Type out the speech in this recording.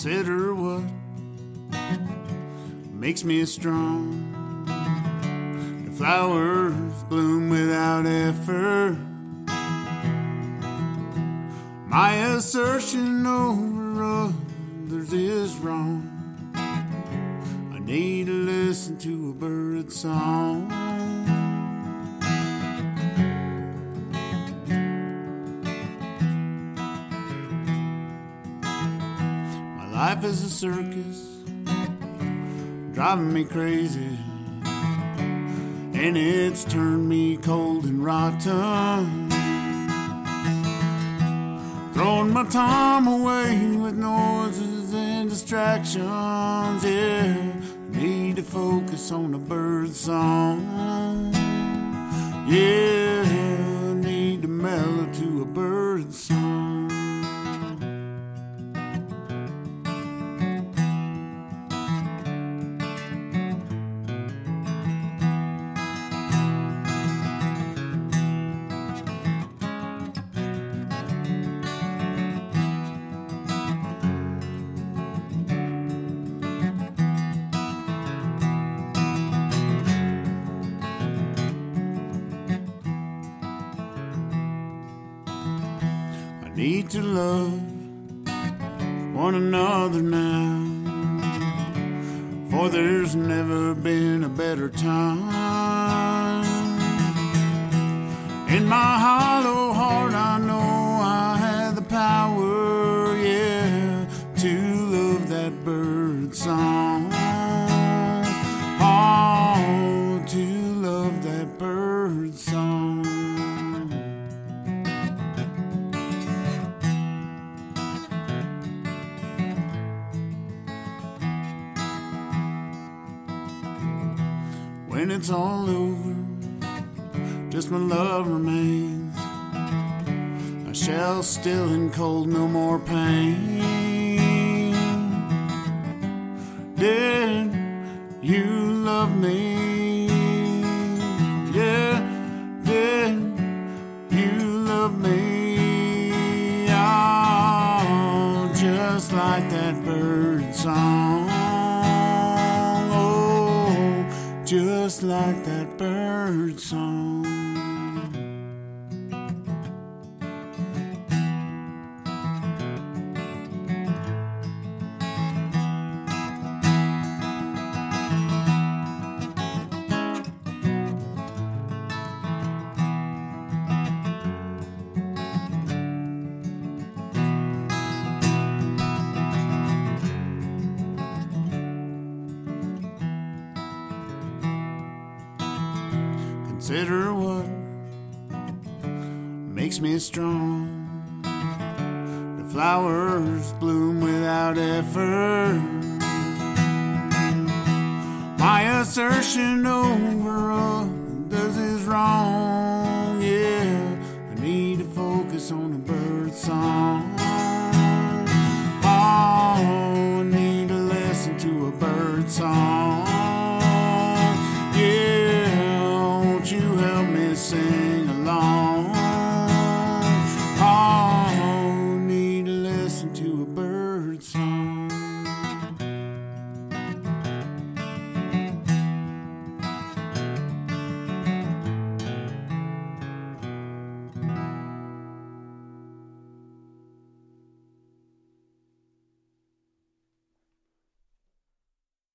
Consider what makes me strong. The flowers bloom without effort. My assertion over others is wrong. I need to listen to a bird song. My life is a circus, driving me crazy, and it's turned me cold and rotten. Throwing my time away with noises and distractions, yeah. Need to focus on a bird song. Yeah, need to mellow to a bird song. Need to love one another now, for there's never been a better time. In my hollow heart I know I have the power, yeah, to love that bird song. Oh, to love that bird song. When it's all over, just my love remains. I shall still and cold, no more pain. Did you love me? Yeah, did you love me? Oh, just like that bird song. Just like that bird song. Consider what makes me strong. The flowers bloom without effort. My assertion over others is wrong. Yeah, I need to focus on a bird song. Oh, I need to listen to a bird song.